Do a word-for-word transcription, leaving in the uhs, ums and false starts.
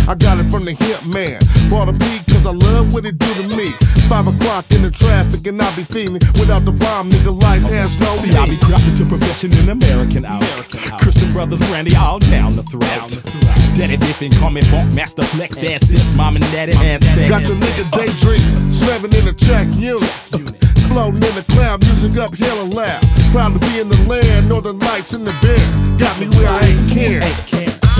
I got it from the hip man. Bought a beat cause I love what it do to me. Five o'clock in the traffic and I be feeling without the bomb, nigga, life has no See, meaning. I be crafted to profession in American out. Christian brothers, Randy, all down the throat. Steady dipping, call me funk master flex ass sis, mom and daddy had sex. Got your nigga daydreaming, slamming in the track unit. Floating in the cloud, music up, yelling loud. Proud to be in the land, know the lights in the bed. Got me where I ain't care.